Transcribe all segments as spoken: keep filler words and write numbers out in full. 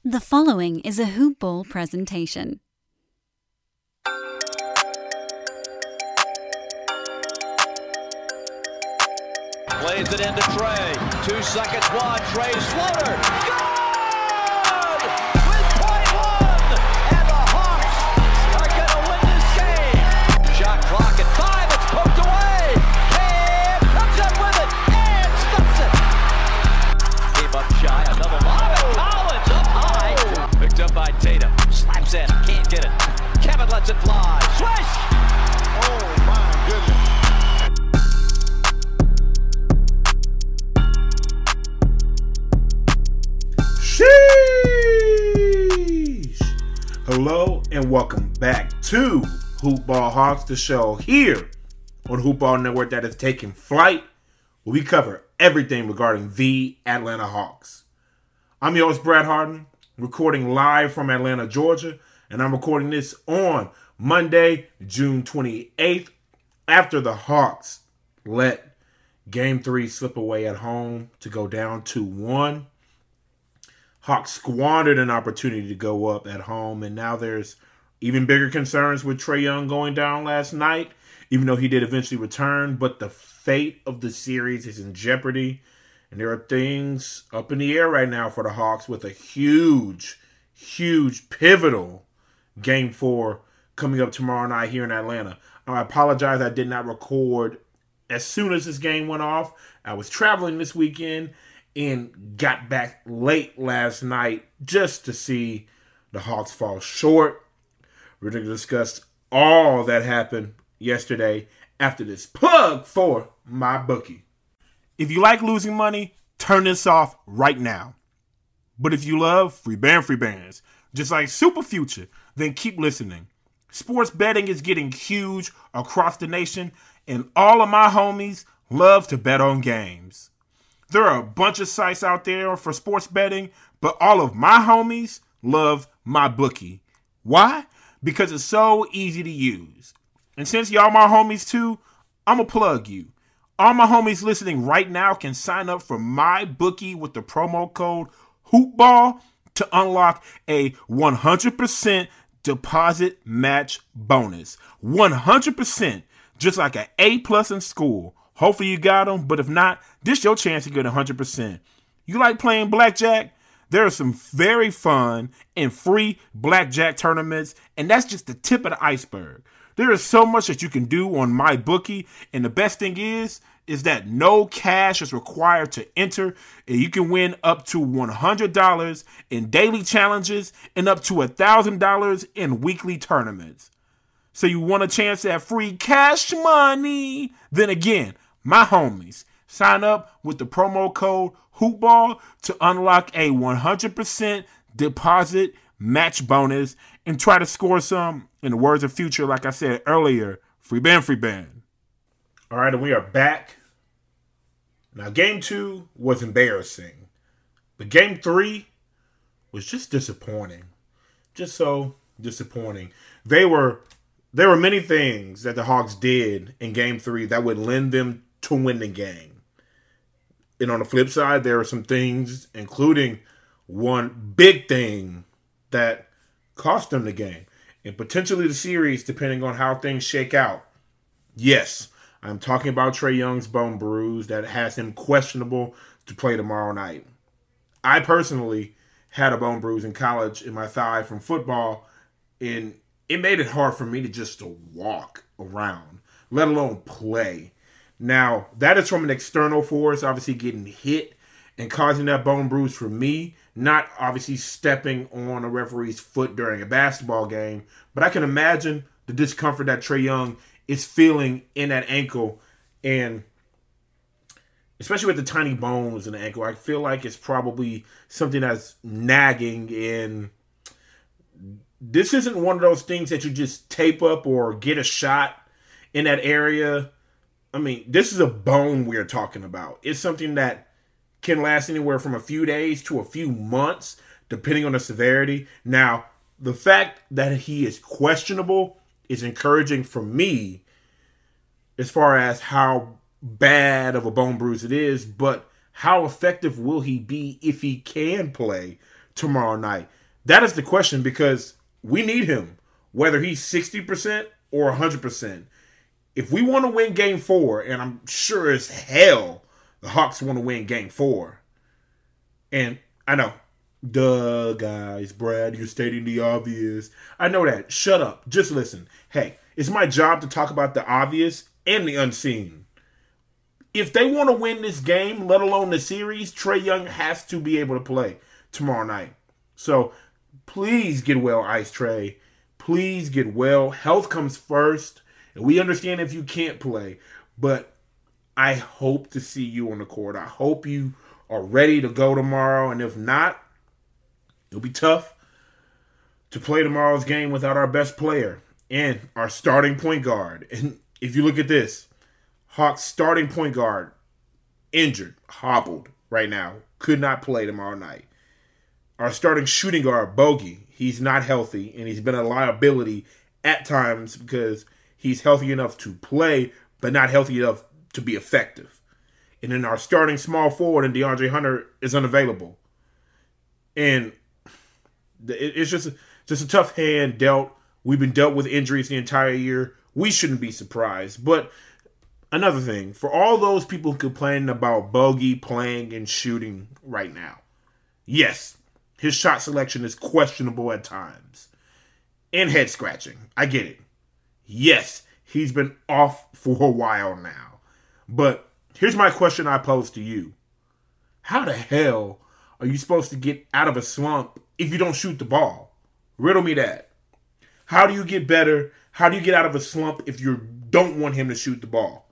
The following is a Hoop Ball presentation. Plays it into Trey. Two seconds, one. Trey's floater. Good! With point one! And the Hawks are going to win this game. Shot clock at five. It's poked away. Cam comes up with it and stops it. Came up shy. Another lob. Collins up high. Picked up by Tatum. Slaps in. Can't get it. Kevin lets it fly. Swish! Oh, my goodness. Sheesh! Hello and welcome back to Hoop Ball Hawks, the show here on Hoop Ball Network that is taking flight, where we cover everything regarding the Atlanta Hawks. I'm your host, Brad Harden, recording live from Atlanta, Georgia, and I'm recording this on Monday, June twenty-eighth, after the Hawks let Game three slip away at home to go down two one. Hawks squandered an opportunity to go up at home, and now there's even bigger concerns with Trae Young going down last night, even though he did eventually return. But the fate of the series is in jeopardy, and there are things up in the air right now for the Hawks with a huge, huge, pivotal Game four coming up tomorrow night here in Atlanta. I apologize I did not record as soon as this game went off. I was traveling this weekend and got back late last night just to see the Hawks fall short. We're going to discuss all that happened yesterday after this plug for my bookie. If you like losing money, turn this off right now. But if you love free band, free bands, just like Super Future, then keep listening. Sports betting is getting huge across the nation, and all of my homies love to bet on games. There are a bunch of sites out there for sports betting, but all of my homies love my bookie. Why? Because it's so easy to use. And since y'all my homies too, I'm going to plug you. All my homies listening right now can sign up for my bookie with the promo code HOOPBALL to unlock a one hundred percent deposit match bonus. one hundred percent, just like an A plus in school. Hopefully you got them, but if not, this your chance to get one hundred percent. You like playing blackjack? There are some very fun and free blackjack tournaments, and that's just the tip of the iceberg. There is so much that you can do on my bookie, and the best thing is, is that no cash is required to enter, and you can win up to one hundred dollars in daily challenges and up to one thousand dollars in weekly tournaments. So you want a chance at free cash money? Then again, my homies, sign up with the promo code HOOPBALL to unlock a one hundred percent deposit match bonus and try to score some, in the words of Future, like I said earlier, free band, free band. All right, and we are back. Now, game two was embarrassing, but game three was just disappointing. Just so disappointing. They were, there were many things that the Hawks did in game three that would lend them to win the game. And on the flip side, there are some things, including one big thing that cost them the game and potentially the series, depending on how things shake out. Yes, I'm talking about Trae Young's bone bruise that has him questionable to play tomorrow night. I personally had a bone bruise in college in my thigh from football, and it made it hard for me to just to walk around, let alone play. Now, that is from an external force, obviously getting hit and causing that bone bruise for me, not obviously stepping on a referee's foot during a basketball game. But I can imagine the discomfort that Trae Young is feeling in that ankle, and especially with the tiny bones in the ankle, I feel like it's probably something that's nagging, and this isn't one of those things that you just tape up or get a shot in that area. I mean, this is a bone we're talking about. It's something that can last anywhere from a few days to a few months, depending on the severity. Now, the fact that he is questionable is encouraging for me as far as how bad of a bone bruise it is, but how effective will he be if he can play tomorrow night? That is the question, because we need him, whether he's sixty percent or one hundred percent. If we want to win game four, and I'm sure as hell the Hawks want to win game four, and I know, duh, guys, Brad, you're stating the obvious. I know that. Shut up. Just listen. Hey, it's my job to talk about the obvious and the unseen. If they want to win this game, let alone the series, Trae Young has to be able to play tomorrow night. So please get well, Ice Trae. Please get well. Health comes first. And we understand if you can't play. But I hope to see you on the court. I hope you are ready to go tomorrow. And if not, it'll be tough to play tomorrow's game without our best player and our starting point guard. And if you look at this, Hawks starting point guard, injured, hobbled right now, could not play tomorrow night. Our starting shooting guard, Bogey, he's not healthy, and he's been a liability at times because he's healthy enough to play, but not healthy enough to be effective. And then our starting small forward, and DeAndre Hunter, is unavailable. And it's just, just a tough hand dealt. We've been dealt with injuries the entire year. We shouldn't be surprised. But another thing, for all those people complaining about Bogey playing and shooting right now, yes, his shot selection is questionable at times. And head scratching. I get it. Yes, he's been off for a while now. But here's my question I pose to you. How the hell are you supposed to get out of a slump if you don't shoot the ball? Riddle me that. How do you get better? How do you get out of a slump if you don't want him to shoot the ball?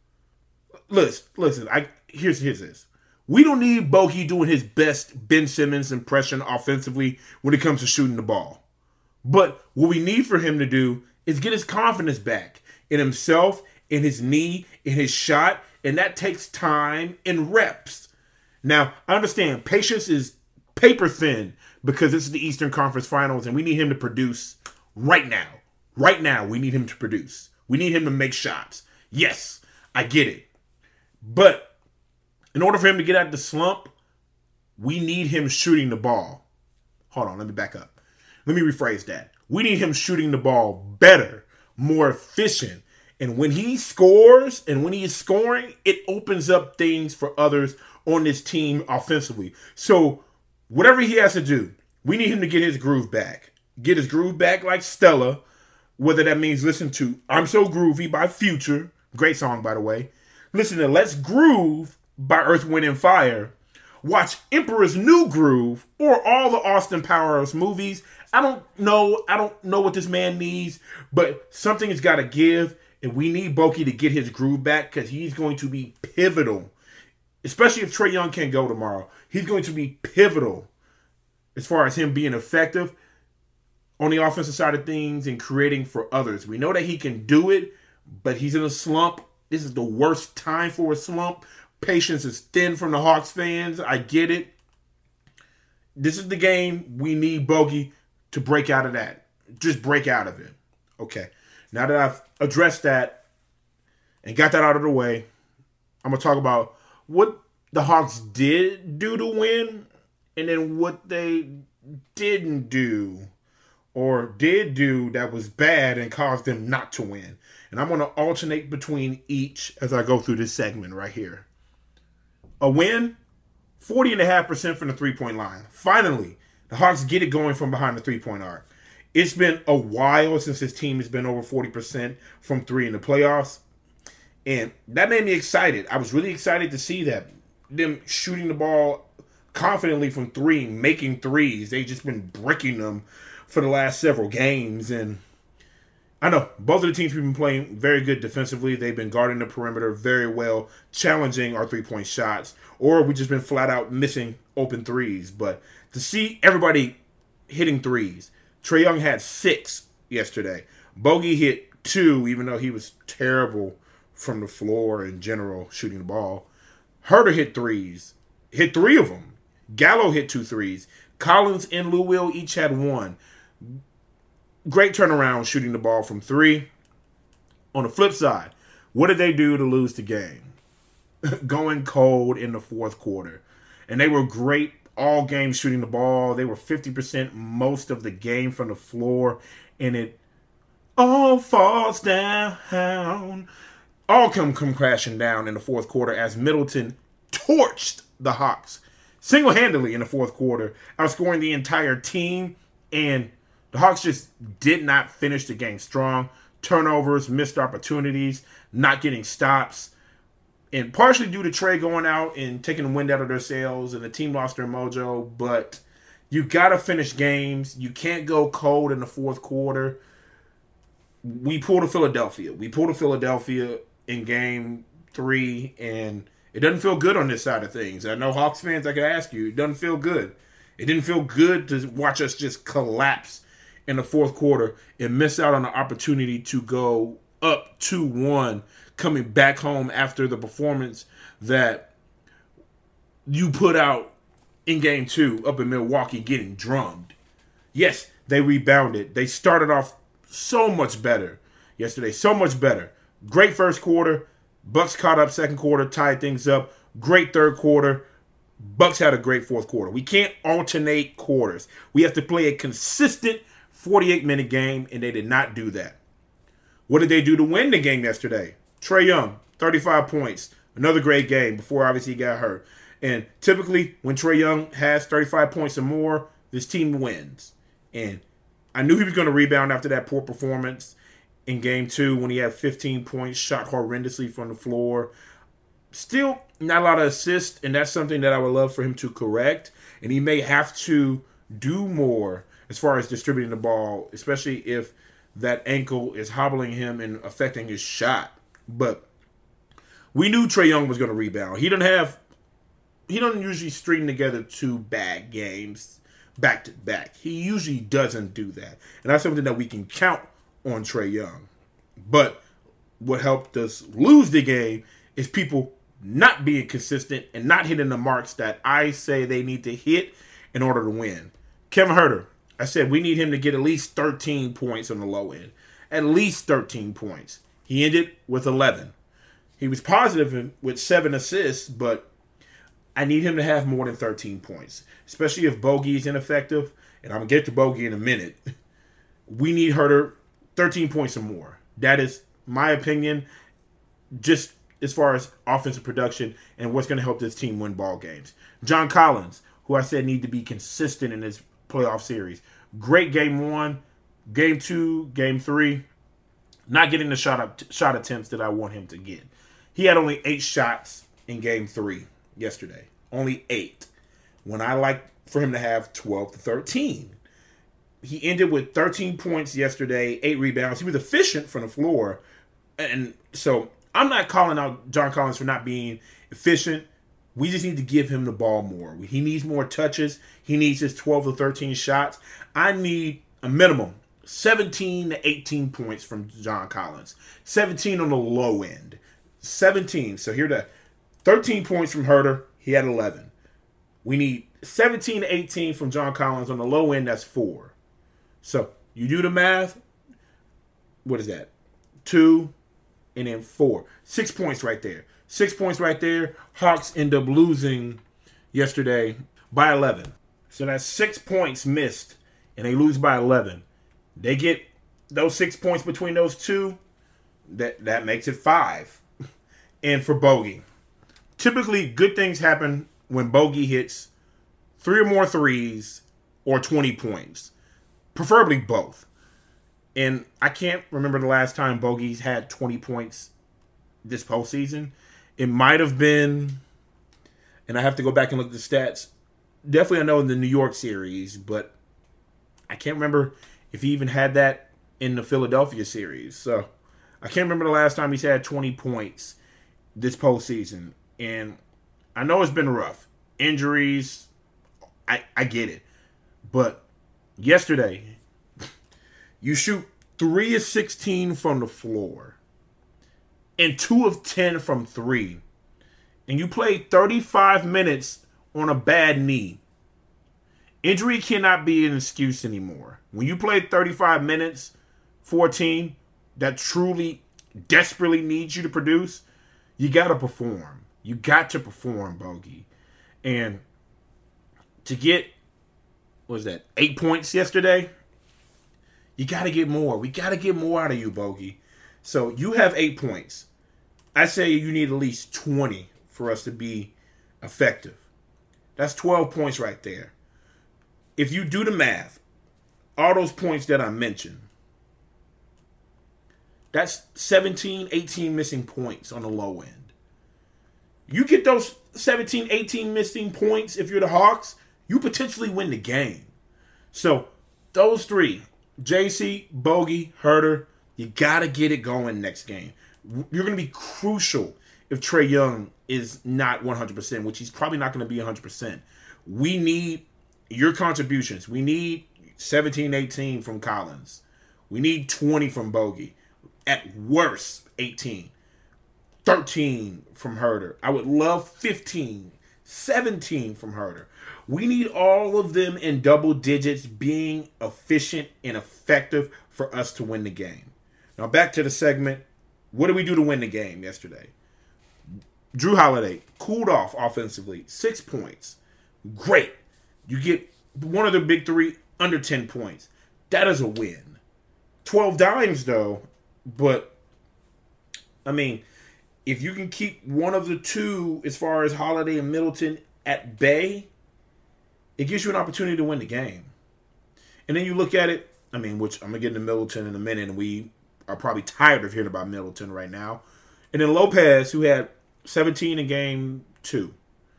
Listen, listen. I here's here's this. We don't need Bogey doing his best Ben Simmons impression offensively when it comes to shooting the ball. But what we need for him to do is get his confidence back in himself, in his knee, in his shot, and that takes time and reps. Now, I understand patience is paper thin because this is the Eastern Conference Finals and we need him to produce right now. Right now, we need him to produce. We need him to make shots. Yes, I get it. But in order for him to get out of the slump, we need him shooting the ball. Hold on, let me back up. Let me rephrase that. We need him shooting the ball better, more efficient. And when he scores and when he is scoring, it opens up things for others on this team offensively. So whatever he has to do, we need him to get his groove back. Get his groove back like Stella, whether that means listen to I'm So Groovy by Future. Great song, by the way. Listen to Let's Groove by Earth, Wind, and Fire. Watch Emperor's New Groove or all the Austin Powers movies. I don't know. I don't know what this man needs, but something has got to give, and we need Bogey to get his groove back because he's going to be pivotal, especially if Trae Young can't go tomorrow. He's going to be pivotal as far as him being effective on the offensive side of things and creating for others. We know that he can do it, but he's in a slump. This is the worst time for a slump. Patience is thin from the Hawks fans. I get it. This is the game. We need Bogey to break out of that. Just break out of it. Okay. Now that I've addressed that and got that out of the way, I'm going to talk about what the Hawks did do to win and then what they didn't do or did do that was bad and caused them not to win. And I'm going to alternate between each as I go through this segment right here. A win, forty point five percent from the three-point line. Finally, the Hawks get it going from behind the three-point arc. It's been a while since this team has been over forty percent from three in the playoffs. And that made me excited. I was really excited to see that. Them shooting the ball confidently from three, making threes. They've just been bricking them for the last several games. And I know both of the teams we've been playing very good defensively. They've been guarding the perimeter very well, challenging our three-point shots, or we've just been flat out missing open threes. But to see everybody hitting threes, Trae Young had six yesterday. Bogey hit two, even though he was terrible from the floor in general shooting the ball. Herter hit threes, hit three of them. Gallo hit two threes. Collins and Lou Will each had one. Great turnaround shooting the ball from three. On the flip side, what did they do to lose the game? Going cold in the fourth quarter. And they were great all game shooting the ball. They were fifty percent most of the game from the floor, and it all falls down. All come, come crashing down in the fourth quarter as Middleton torched the Hawks single-handedly in the fourth quarter, outscoring the entire team, and the Hawks just did not finish the game strong. Turnovers, missed opportunities, not getting stops, and partially due to Trae going out and taking the wind out of their sails, and the team lost their mojo, but you got to finish games. You can't go cold in the fourth quarter. We pulled a Philadelphia. We pulled a Philadelphia in game three, and it doesn't feel good on this side of things. I know Hawks fans, I could ask you, it doesn't feel good. It didn't feel good to watch us just collapse in the fourth quarter and miss out on the opportunity to go up two one, coming back home after the performance that you put out in game two up in Milwaukee, getting drummed. Yes, they rebounded. They started off so much better yesterday, so much better. Great first quarter. Bucks caught up second quarter, tied things up. Great third quarter. Bucks had a great fourth quarter. We can't alternate quarters. We have to play a consistent forty-eight minute game, and they did not do that. What did they do to win the game yesterday? Trae Young, thirty-five points. Another great game before obviously he got hurt. And typically when Trae Young has thirty-five points or more, this team wins. And I knew he was going to rebound after that poor performance in game two when he had fifteen points, shot horrendously from the floor. Still not a lot of assists, and that's something that I would love for him to correct. And he may have to do more as far as distributing the ball, especially if that ankle is hobbling him and affecting his shot. But we knew Trae Young was going to rebound. He doesn't have, he doesn't usually string together two bad games back to back. He usually doesn't do that. And that's something that we can count on Trae Young. But what helped us lose the game is people not being consistent and not hitting the marks that I say they need to hit in order to win. Kevin Huerter, I said we need him to get at least thirteen points on the low end. At least thirteen points. He ended with eleven. He was positive with seven assists, but I need him to have more than thirteen points, especially if Bogey is ineffective, and I'm going to get to Bogey in a minute. We need Huerter thirteen points or more. That is my opinion, just as far as offensive production and what's going to help this team win ball games. John Collins, who I said need to be consistent in this playoff series. Great game one, game two, game three. Not getting the shot up, shot attempts that I want him to get. He had only eight shots in game three yesterday. Only eight. When I like for him to have twelve to thirteen. He ended with thirteen points yesterday, eight rebounds. He was efficient from the floor. And so I'm not calling out John Collins for not being efficient. We just need to give him the ball more. He needs more touches. He needs his twelve to thirteen shots. I need a minimum seventeen to eighteen points from John Collins. seventeen on the low end. seventeen. So here the thirteen points from Huerter. He had eleven. We need seventeen to eighteen from John Collins. On the low end, that's four. So you do the math. What is that? Two and then four. Six points right there. Six points right there. Hawks end up losing yesterday by eleven. So that's six points missed, and they lose by eleven. They get those six points between those two. That, that makes it five. And for Bogey, typically good things happen when Bogey hits three or more threes or twenty points. Preferably both. And I can't remember the last time Bogey's had twenty points this postseason. It might have been, and I have to go back and look at the stats. Definitely I know in the New York series, but I can't remember if he even had that in the Philadelphia series. So I can't remember the last time he's had twenty points this postseason. And I know it's been rough. Injuries, I, I get it. But yesterday, you shoot three of sixteen from the floor and two of ten from three. And you play thirty-five minutes on a bad knee. Injury cannot be an excuse anymore. When you play thirty-five minutes for a team that truly, desperately needs you to produce, you got to perform. You got to perform, Bogey. And to get, what was that, eight points yesterday? You got to get more. We got to get more out of you, Bogey. So you have eight points. I say you need at least twenty for us to be effective. That's twelve points right there. If you do the math, all those points that I mentioned, that's seventeen, eighteen missing points on the low end. You get those seventeen, eighteen missing points if you're the Hawks, you potentially win the game. So those three, J C, Bogey, Huerter, you got to get it going next game. You're going to be crucial if Trae Young is not one hundred percent, which he's probably not going to be one hundred percent. We need your contributions. We need seventeen, eighteen from Collins. We need twenty from Bogey. At worst, eighteen. thirteen from Huerter. I would love fifteen, seventeen from Huerter. We need all of them in double digits being efficient and effective for us to win the game. Now back to the segment. What did we do to win the game yesterday? Jrue Holiday cooled off offensively. Six points. Great. You get one of the big three under ten points. That is a win. twelve dimes, though. But, I mean, if you can keep one of the two, as far as Holiday and Middleton, at bay, it gives you an opportunity to win the game. And then you look at it, I mean, which I'm going to get into Middleton in a minute, and we are probably tired of hearing about Middleton right now. And then Lopez, who had seventeen in game two.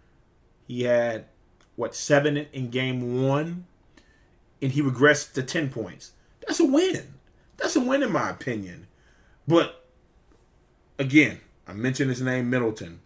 He had, what, seven in game one? And he regressed to ten points. That's a win. That's a win in my opinion. But, again, I mentioned his name, Middleton.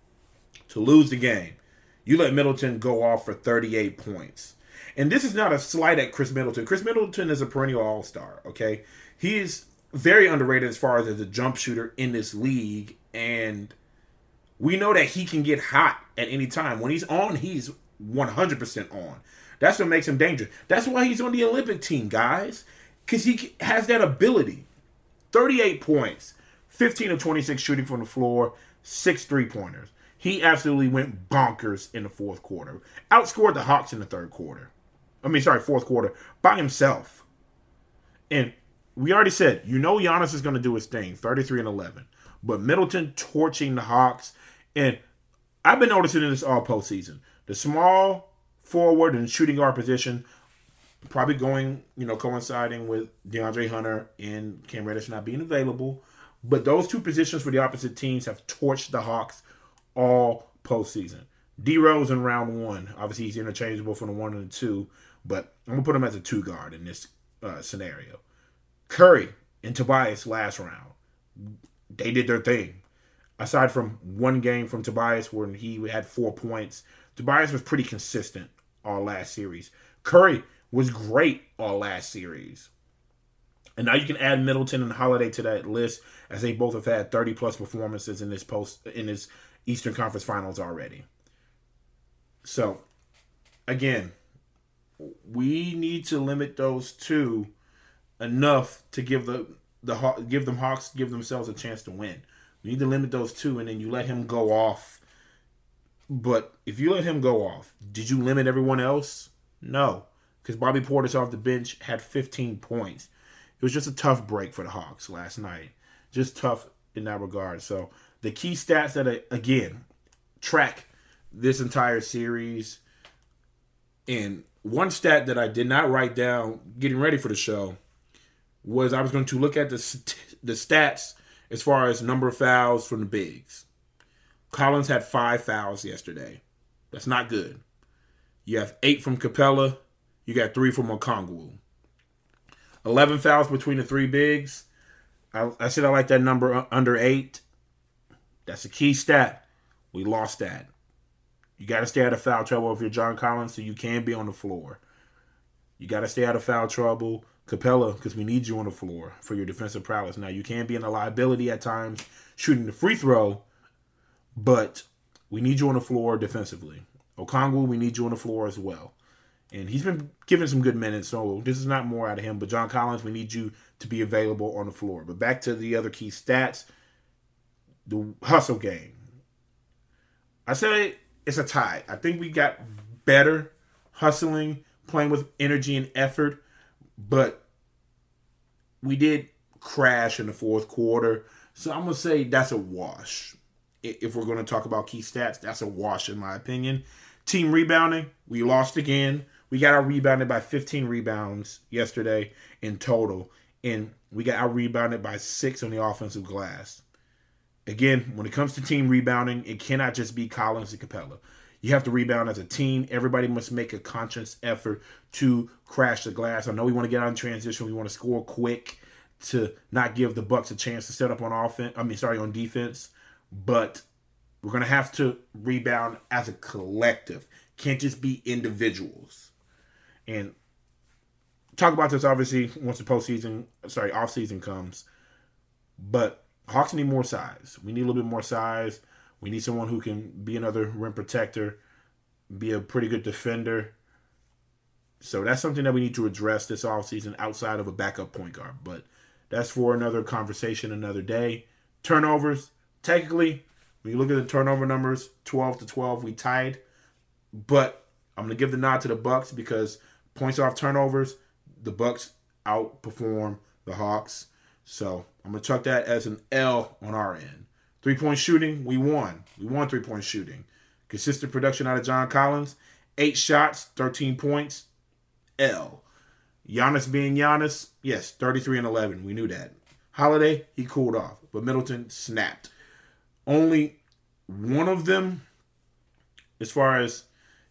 To lose the game, you let Middleton go off for thirty-eight points. And this is not a slight at Chris Middleton. Chris Middleton is a perennial all-star, okay? He is very underrated as far as a jump shooter in this league. And we know that he can get hot at any time. When he's on, he's one hundred percent on. That's what makes him dangerous. That's why he's on the Olympic team, guys. Because he has that ability. thirty-eight points. fifteen of twenty-six shooting from the floor. Six three-pointers. He absolutely went bonkers in the fourth quarter. Outscored the Hawks in the third quarter. I mean, sorry, fourth quarter. By himself. And we already said, you know Giannis is going to do his thing. thirty-three and eleven. But Middleton torching the Hawks. And I've been noticing this all postseason. The small forward and shooting guard position probably going, you know, coinciding with DeAndre Hunter and Cam Reddish not being available. But those two positions for the opposite teams have torched the Hawks all postseason. D-Rose in round one. Obviously, he's interchangeable from the one and the two. But I'm going to put him as a two guard in this uh, scenario. Curry and Tobias last round. They did their thing. Aside from one game from Tobias where he had four points, Tobias was pretty consistent all last series. Curry was great all last series. And now you can add Middleton and Holiday to that list, as they both have had thirty-plus performances in this post in this Eastern Conference Finals already. So, again, we need to limit those two enough to give the the give them Hawks give themselves a chance to win. We need to limit those two, and then you let him go off. But if you let him go off, did you limit everyone else? No, because Bobby Portis off the bench had fifteen points. It was just a tough break for the Hawks last night. Just tough in that regard. So the key stats that, I, again, track this entire series. And one stat that I did not write down getting ready for the show was I was going to look at the, st- the stats as far as number of fouls from the bigs. Collins had five fouls yesterday. That's not good. You have eight from Capella. You got three from Okongwu. eleven fouls between the three bigs. I, I said I like that number under eight. That's a key stat. We lost that. You got to stay out of foul trouble if you're John Collins so you can be on the floor. You got to stay out of foul trouble, Capella, because we need you on the floor for your defensive prowess. Now, you can be in a liability at times shooting the free throw, but we need you on the floor defensively. Okongwu, we need you on the floor as well. And he's been given some good minutes, so this is not more out of him. But John Collins, we need you to be available on the floor. But back to the other key stats, the hustle game. I say it's a tie. I think we got better hustling, playing with energy and effort, but we did crash in the fourth quarter. So I'm going to say that's a wash. If we're going to talk about key stats, that's a wash in my opinion. Team rebounding, we lost again. We got out rebounded by fifteen rebounds yesterday in total, and we got out rebounded by six on the offensive glass. Again, when it comes to team rebounding, it cannot just be Collins and Capella. You have to rebound as a team. Everybody must make a conscious effort to crash the glass. I know we want to get out in transition. We want to score quick to not give the Bucks a chance to set up on offense. I mean, sorry, on defense. But we're going to have to rebound as a collective. Can't just be individuals. And talk about this, obviously, once the postseason, sorry, offseason comes. But Hawks need more size. We need a little bit more size. We need someone who can be another rim protector, be a pretty good defender. So that's something that we need to address this offseason outside of a backup point guard. But that's for another conversation another day. Turnovers, technically, when you look at the turnover numbers, twelve to twelve, we tied. But I'm going to give the nod to the Bucks because points off turnovers, the Bucks outperform the Hawks. So I'm going to chuck that as an L on our end. Three-point shooting, we won. We won three-point shooting. Consistent production out of John Collins. Eight shots, thirteen points. L. Giannis being Giannis, yes, thirty-three and eleven. We knew that. Holiday, he cooled off. But Middleton snapped. Only one of them, as far as,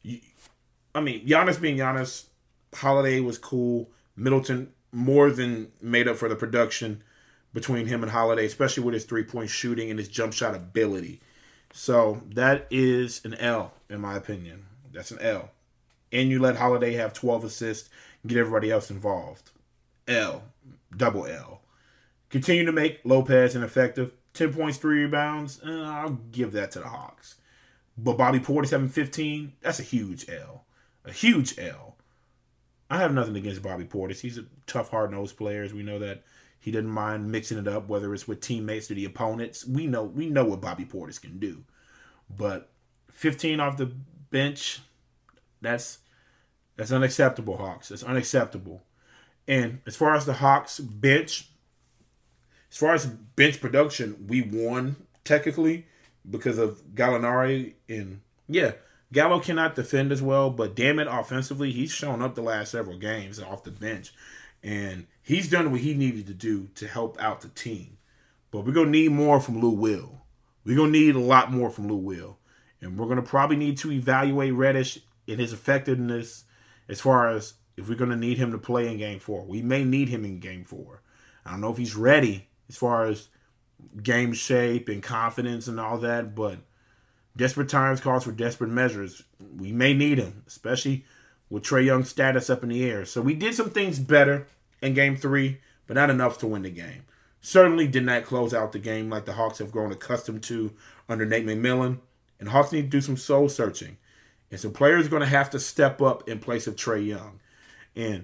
I mean, Giannis being Giannis, Holiday was cool. Middleton more than made up for the production between him and Holiday, especially with his three-point shooting and his jump shot ability. So that is an L, in my opinion. That's an L. And you let Holiday have twelve assists and get everybody else involved. L. Double L. Continue to make Lopez ineffective. ten points, three rebounds. Uh, I'll give that to the Hawks. But Bobby Portis having fifteen, that's a huge L. A huge L. I have nothing against Bobby Portis. He's a tough, hard-nosed player. We know that he doesn't mind mixing it up, whether it's with teammates or the opponents. We know we know what Bobby Portis can do. But fifteen off the bench, that's that's unacceptable, Hawks. That's unacceptable. And as far as the Hawks bench, as far as bench production, we won technically because of Gallinari. And yeah, Gallo cannot defend as well, but damn it, offensively, he's shown up the last several games off the bench. And he's done what he needed to do to help out the team. But we're going to need more from Lou Will. We're going to need a lot more from Lou Will. And we're going to probably need to evaluate Reddish and his effectiveness as far as if we're going to need him to play in Game four. We may need him in Game four. I don't know if he's ready as far as game shape and confidence and all that, but desperate times calls for desperate measures. We may need him, especially with Trae Young's status up in the air. So we did some things better in Game three, but not enough to win the game. Certainly did not close out the game like the Hawks have grown accustomed to under Nate McMillan. And Hawks need to do some soul searching. And some players are going to have to step up in place of Trae Young. And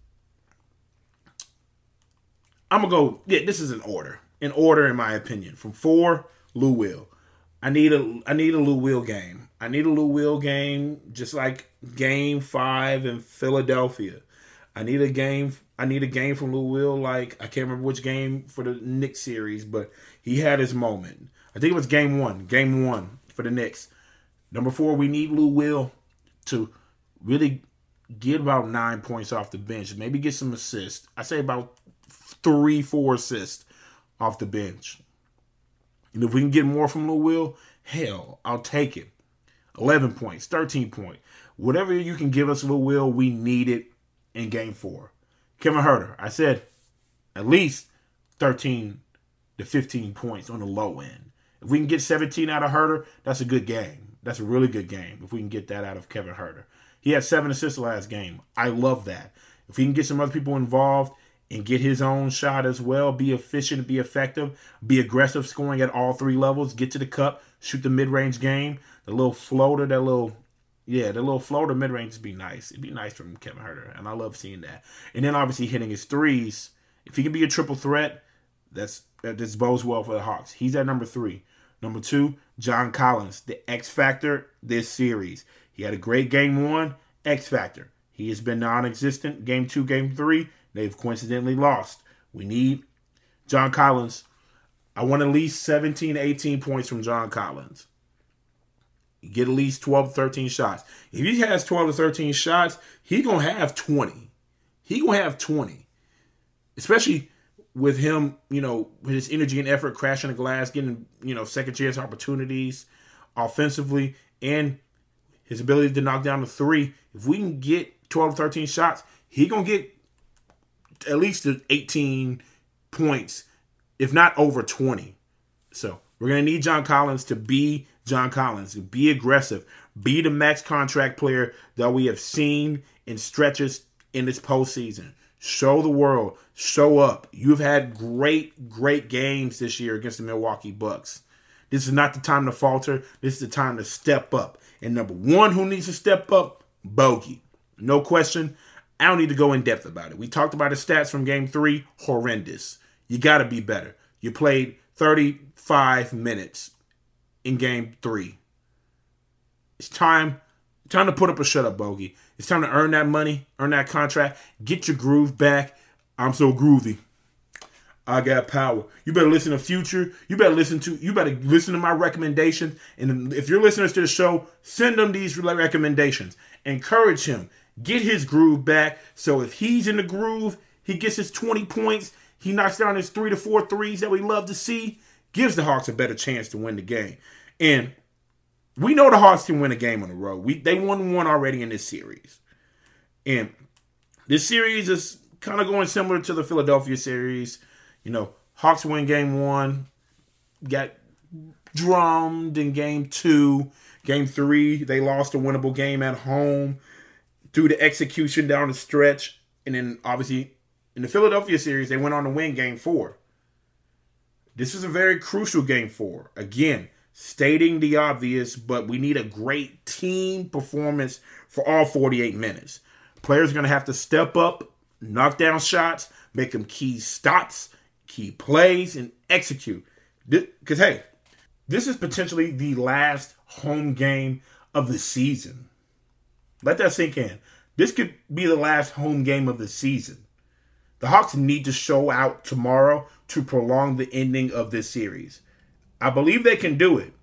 I'm going to go, yeah, this is an order. In order, in my opinion. From four, Lou Will. I need a I need a Lou Will game. I need a Lou Will game just like Game five in Philadelphia. I need a game I need a game from Lou Will like, I can't remember which game for the Knicks series, but he had his moment. I think it was game one. Game one for the Knicks. Number four, we need Lou Will to really get about nine points off the bench. Maybe get some assists. I say about three, four assists off the bench. And if we can get more from Lou Will, hell, I'll take it. eleven points, thirteen points. Whatever you can give us, Lou Will, we need it in Game four. Kevin Huerter, I said at least thirteen to fifteen points on the low end. If we can get seventeen out of Huerter, that's a good game. That's a really good game if we can get that out of Kevin Huerter. He had seven assists last game. I love that. If we can get some other people involved and get his own shot as well, be efficient, be effective, be aggressive, scoring at all three levels, get to the cup, shoot the mid-range game, the little floater, that little, yeah, the little floater mid-range would be nice. It'd be nice from Kevin Huerter, and I love seeing that. And then obviously hitting his threes. If he can be a triple threat, that's that just bodes well for the Hawks. He's at number three. Number two, John Collins, the X factor this series. He had a great game one, X factor. He has been non-existent. Game two, game three, they've coincidentally lost. We need John Collins. I want at least seventeen, eighteen points from John Collins. Get at least twelve, thirteen shots. If he has twelve to thirteen shots, he's going to have twenty. He's going to have twenty. Especially with him, you know, with his energy and effort, crashing the glass, getting, you know, second chance opportunities offensively, and his ability to knock down the three. If we can get twelve, thirteen shots, he's going to get at least eighteen points, if not over twenty. So we're going to need John Collins to be John Collins, to be aggressive, be the max contract player that we have seen in stretches in this postseason. Show the world, show up. You've had great, great games this year against the Milwaukee Bucks. This is not the time to falter. This is the time to step up. And number one who needs to step up, Bogey. No question. I don't need to go in depth about it. We talked about his stats from game three. Horrendous. You got to be better. You played thirty-five minutes in game three. It's time, time to put up a shut-up, Bogey. It's time to earn that money, earn that contract, get your groove back. I'm so groovy. I got power. You better listen to Future. You better listen to you better listen to my recommendations. And if you're listeners to the show, send them these recommendations. Encourage him. Get his groove back. So if he's in the groove, he gets his twenty points. He knocks down his three to four threes that we love to see. Gives the Hawks a better chance to win the game. And we know the Hawks can win a game on the road. We they won one already in this series. And this series is kind of going similar to the Philadelphia series. You know, Hawks win game one, got drummed in game two. Game three, they lost a winnable game at home through the execution down the stretch. And then, obviously, in the Philadelphia series, they went on to win game four. This is a very crucial game four. Again, stating the obvious, but we need a great team performance for all forty-eight minutes. Players are going to have to step up, knock down shots, make them key stops, key plays, and execute. Because, hey, this is potentially the last home game of the season. Let that sink in. This could be the last home game of the season. The Hawks need to show out tomorrow to prolong the ending of this series. I believe they can do it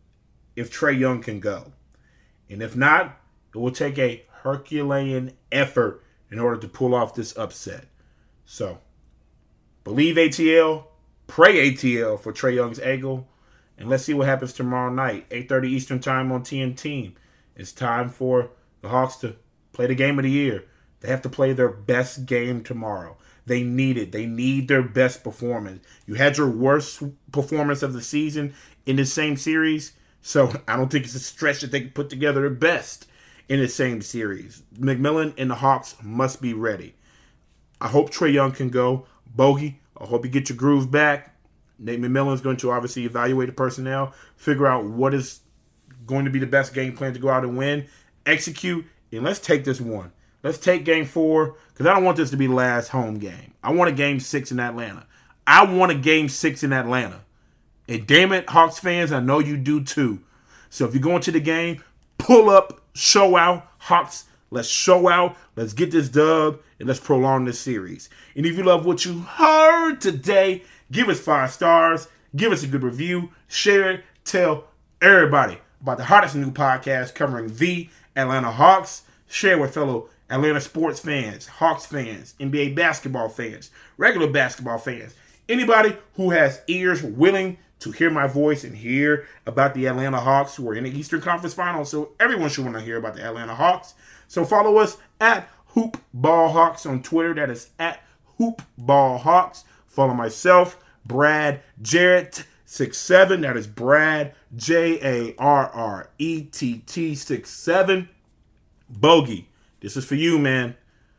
if Trae Young can go. And if not, it will take a Herculean effort in order to pull off this upset. So, believe A T L, pray A T L for Trae Young's ankle, and let's see what happens tomorrow night, eight thirty Eastern Time on T N T. It's time for the Hawks to play the game of the year. They have to play their best game tomorrow. They need it. They need their best performance. You had your worst performance of the season in the same series, so I don't think it's a stretch that they can put together their best in the same series. McMillan and the Hawks must be ready. I hope Trae Young can go. Bogey, I hope you get your groove back. Nate McMillan is going to obviously evaluate the personnel, figure out what is going to be the best game plan to go out and win, execute, and let's take this one. Let's take game four, because I don't want this to be the last home game. I want a game six in Atlanta. I want a game six in Atlanta. And damn it, Hawks fans, I know you do too. So if you're going to the game, pull up, show out. Hawks, let's show out. Let's get this dub, and let's prolong this series. And if you love what you heard today, give us five stars. Give us a good review. Share it. Tell everybody about the hottest new podcast covering the Atlanta Hawks. Share with fellow Atlanta sports fans, Hawks fans, N B A basketball fans, regular basketball fans, anybody who has ears willing to hear my voice and hear about the Atlanta Hawks who are in the Eastern Conference Finals. So everyone should want to hear about the Atlanta Hawks. So follow us at Hoop Ball Hawks on Twitter. That is at Hoop Ball Hawks. Follow myself, Brad Jarrett sixty-seven. That is Brad J A R R E T T sixty-seven. Bogey, this is for you, man.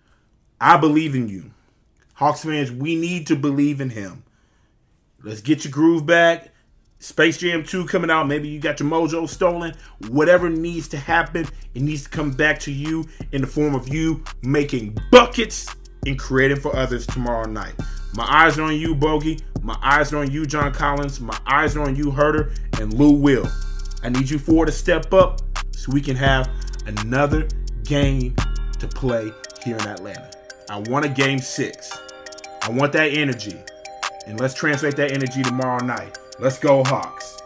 I believe in you. Hawks fans, we need to believe in him. Let's get your groove back. Space Jam two coming out. Maybe you got your mojo stolen. Whatever needs to happen, it needs to come back to you in the form of you making buckets and creating for others tomorrow night. My eyes are on you, Bogey. My eyes are on you, John Collins. My eyes are on you, Herter, and Lou Will. I need you four to step up so we can have another game to play here in Atlanta. I want a game six. I want that energy. And let's translate that energy tomorrow night. Let's go Hawks.